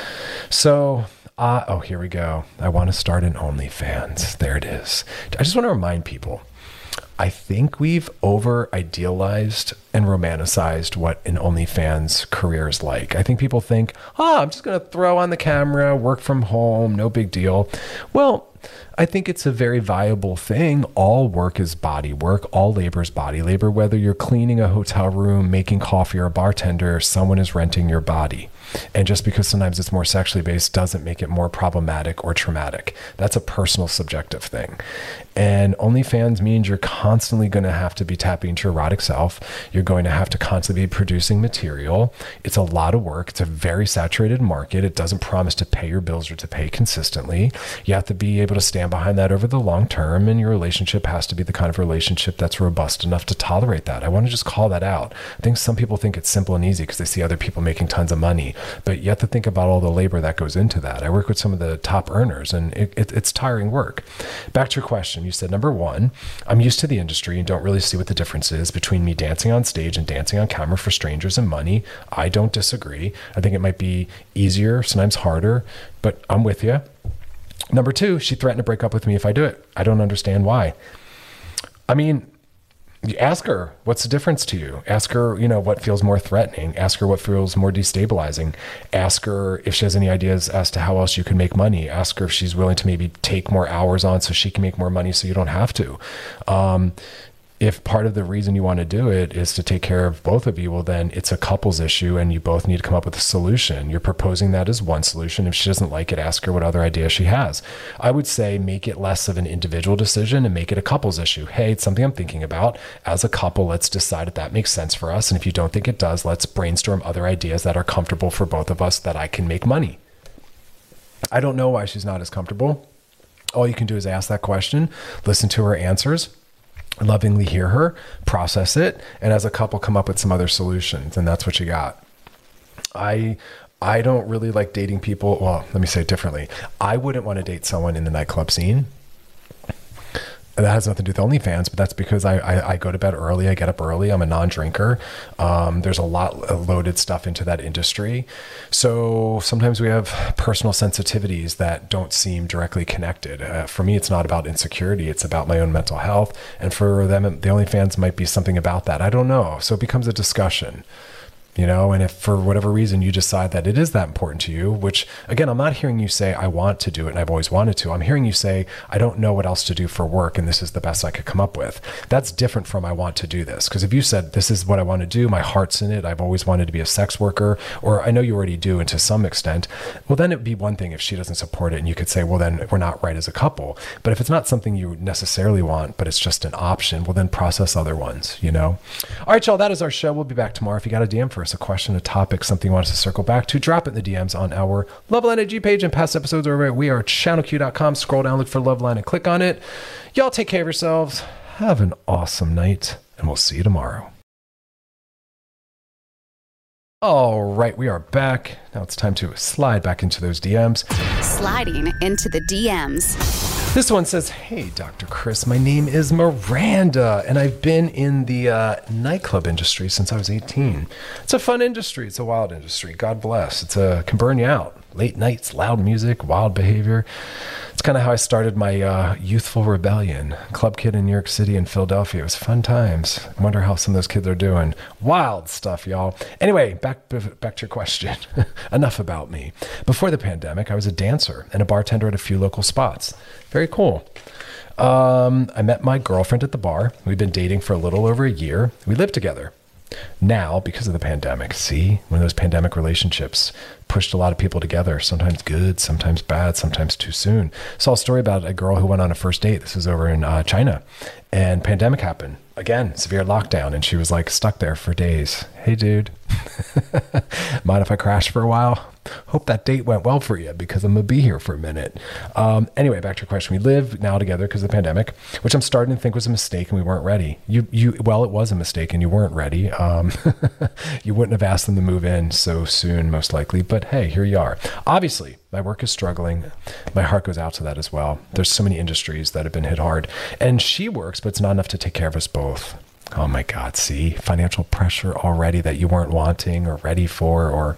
so, uh, oh, here we go. I want to start an OnlyFans. There it is. I just want to remind people, I think we've over idealized and romanticized what an OnlyFans career is like. I think people think, oh, I'm just going to throw on the camera, work from home, no big deal. Well, I think it's a very viable thing. All work is body work. All labor is body labor. Whether you're cleaning a hotel room, making coffee, or a bartender, someone is renting your body. And just because sometimes it's more sexually based doesn't make it more problematic or traumatic. That's a personal, subjective thing. And OnlyFans means you're constantly going to have to be tapping into your erotic self. You're going to have to constantly be producing material. It's a lot of work. It's a very saturated market. It doesn't promise to pay your bills or to pay consistently. You have to be able to stand behind that over the long term, and your relationship has to be the kind of relationship that's robust enough to tolerate that. I want to just call that out. I think some people think it's simple and easy because they see other people making tons of money, but you have to think about all the labor that goes into that. I work with some of the top earners, and it, it, it's tiring work. Back to your question. You said, number one, I'm used to the industry and don't really see what the difference is between me dancing on stage and dancing on camera for strangers and money. I don't disagree. I think it might be easier, sometimes harder, but I'm with you. Number two, she threatened to break up with me if I do it. I don't understand why. I mean, you ask her, what's the difference to you? Ask her, you know, what feels more threatening. Ask her what feels more destabilizing. Ask her if she has any ideas as to how else you can make money. Ask her if she's willing to maybe take more hours on so she can make more money so you don't have to. Um, If part of the reason you want to do it is to take care of both of you, well, then it's a couples issue and you both need to come up with a solution. You're proposing that as one solution. If she doesn't like it, ask her what other ideas she has. I would say make it less of an individual decision and make it a couples issue. Hey, it's something I'm thinking about. As a couple, let's decide if that makes sense for us. And if you don't think it does, let's brainstorm other ideas that are comfortable for both of us that I can make money. I don't know why she's not as comfortable. All you can do is ask that question, listen to her answers, lovingly hear her, process it, and as a couple come up with some other solutions, and that's what you got. I I don't really like dating people. Well, let me say it differently. I wouldn't want to date someone in the nightclub scene. And that has nothing to do with OnlyFans, but that's because I, I, I go to bed early. I get up early. I'm a non-drinker. Um, there's a lot of loaded stuff into that industry. So sometimes we have personal sensitivities that don't seem directly connected. Uh, for me, it's not about insecurity. It's about my own mental health. And for them, the OnlyFans might be something about that. I don't know. So it becomes a discussion. You know, and if for whatever reason you decide that it is that important to you, which again, I'm not hearing you say, I want to do it and I've always wanted to. I'm hearing you say, I don't know what else to do for work and this is the best I could come up with. That's different from I want to do this. Because if you said, this is what I want to do, my heart's in it, I've always wanted to be a sex worker, or I know you already do, and to some extent, well, then it'd be one thing if she doesn't support it and you could say, well, then we're not right as a couple. But if it's not something you necessarily want, but it's just an option, well, then process other ones, you know? All right, y'all, that is our show. We'll be back tomorrow. If you got a D M for us, a question, a topic, something you want us to circle back to, drop it in the D Ms on our Loveline I G page, and past episodes are over. We are channel q dot com. Scroll down, look for Loveline, and click on it. Y'all take care of yourselves. Have an awesome night, and we'll see you tomorrow. All right, we are back. Now it's time to slide back into those D Ms.
Sliding into the D Ms.
This one says, hey, Doctor Chris, my name is Miranda, and I've been in the uh, nightclub industry since I was eighteen. It's a fun industry. It's a wild industry. God bless. It's a, can burn you out. Late nights, loud music, wild behavior. It's kind of how I started my uh, youthful rebellion. Club kid in New York City and Philadelphia. It was fun times. I wonder how some of those kids are doing. Wild stuff, y'all. Anyway, back, back to your question. Enough about me. Before the pandemic, I was a dancer and a bartender at a few local spots. Very cool. Um, I met my girlfriend at the bar. We've been dating for a little over a year. We lived together. Now, because of the pandemic, see, one of those pandemic relationships pushed a lot of people together, sometimes good, sometimes bad, sometimes too soon. Saw a story about a girl who went on a first date. This was over in uh, China, and pandemic happened. Again, severe lockdown, and she was like stuck there for days. Hey, dude, mind if I crash for a while? Hope that date went well for you because I'm going to be here for a minute. Um, anyway, back to your question. We live now together because of the pandemic, which I'm starting to think was a mistake and we weren't ready. You, you, well, it was a mistake and you weren't ready. Um, you wouldn't have asked them to move in so soon, most likely, but hey, here you are. Obviously, my work is struggling. My heart goes out to that as well. There's so many industries that have been hit hard, and she works, but it's not enough to take care of us both. Oh my God, see, financial pressure already that you weren't wanting or ready for, or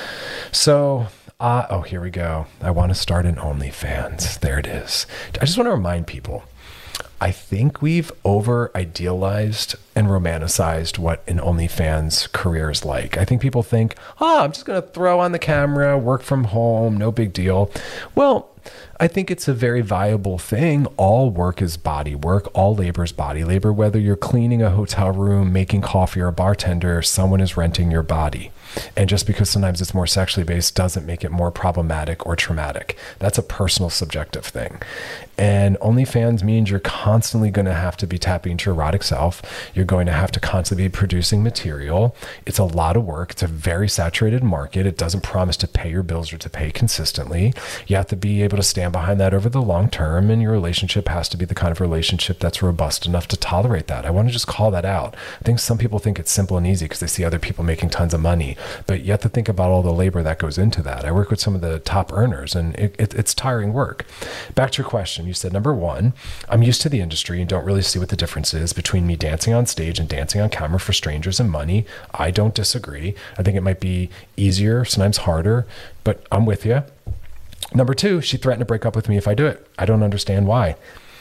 so, uh, oh, here we go. I want to start an OnlyFans. There it is. I just want to remind people, I think we've over idealized and romanticized what an OnlyFans career is like. I think people think, oh, I'm just going to throw on the camera, work from home, no big deal. Well, I think it's a very viable thing. All work is body work. All labor is body labor. Whether you're cleaning a hotel room, making coffee, or a bartender, someone is renting your body. And just because sometimes it's more sexually based doesn't make it more problematic or traumatic. That's a personal, subjective thing. And OnlyFans means you're constantly going to have to be tapping into your erotic self. You're going to have to constantly be producing material. It's a lot of work. It's a very saturated market. It doesn't promise to pay your bills or to pay consistently. You have to be able to stand behind that over the long term, and your relationship has to be the kind of relationship that's robust enough to tolerate that. I want to just call that out. I think some people think it's simple and easy because they see other people making tons of money, but you have to think about all the labor that goes into that. I work with some of the top earners, and it, it, it's tiring work. Back to your question. You said, number one, I'm used to the industry and don't really see what the difference is between me dancing on stage and dancing on camera for strangers and money. I don't disagree. I think it might be easier, sometimes harder, but I'm with you. Number two, she threatened to break up with me if I do it. I don't understand why.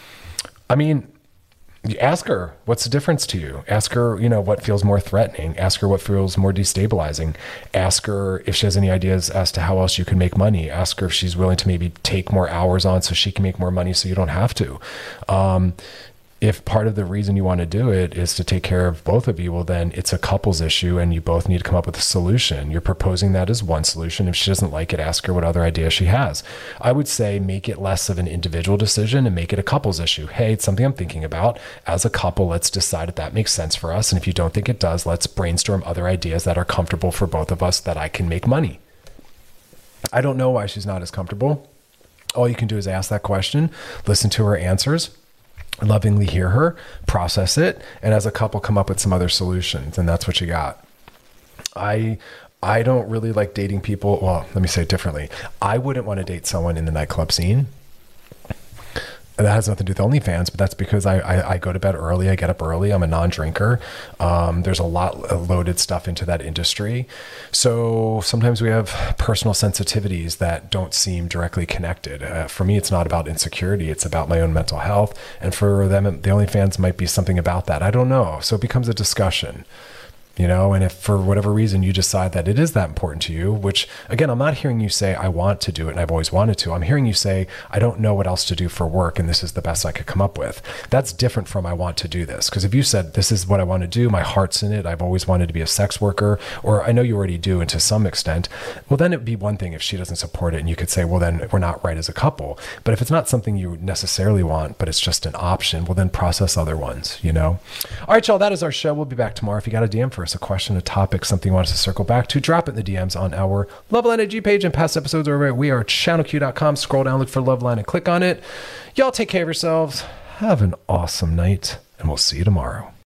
I mean, you ask her, what's the difference to you? Ask her, you know, what feels more threatening. Ask her what feels more destabilizing. Ask her if she has any ideas as to how else you can make money. Ask her if she's willing to maybe take more hours on so she can make more money so you don't have to. Um, If part of the reason you want to do it is to take care of both of you, well, then it's a couples issue and you both need to come up with a solution. You're proposing that as one solution. If she doesn't like it, ask her what other ideas she has. I would say make it less of an individual decision and make it a couples issue. Hey, it's something I'm thinking about. As a couple, let's decide if that makes sense for us. And if you don't think it does, let's brainstorm other ideas that are comfortable for both of us that I can make money. I don't know why she's not as comfortable. All you can do is ask that question, listen to her answers, lovingly hear her, process it, and as a couple come up with some other solutions, and that's what you got. I I don't really like dating people. Well, let me say it differently. I wouldn't want to date someone in the nightclub scene. That has nothing to do with OnlyFans, but that's because I, I, I go to bed early. I get up early. I'm a non-drinker. Um, there's a lot of loaded stuff into that industry. So sometimes we have personal sensitivities that don't seem directly connected. Uh, for me, it's not about insecurity. It's about my own mental health. And for them, the OnlyFans might be something about that. I don't know. So it becomes a discussion. You know, and if for whatever reason you decide that it is that important to you, which again, I'm not hearing you say, I want to do it and I've always wanted to. I'm hearing you say, I don't know what else to do for work and this is the best I could come up with. That's different from I want to do this. Because if you said, this is what I want to do, my heart's in it, I've always wanted to be a sex worker, or I know you already do and to some extent, well, then it'd be one thing if she doesn't support it and you could say, well, then we're not right as a couple. But if it's not something you necessarily want, but it's just an option, well, then process other ones, you know? All right, y'all, that is our show. We'll be back tomorrow. If you got a D M for us, a question, a topic, something you want us to circle back to, drop it in the D Ms on our Loveline I G page, and past episodes are over. We are channel q dot com. Scroll down, look for Loveline and click on it. Y'all take care of yourselves. Have an awesome night, and we'll see you tomorrow.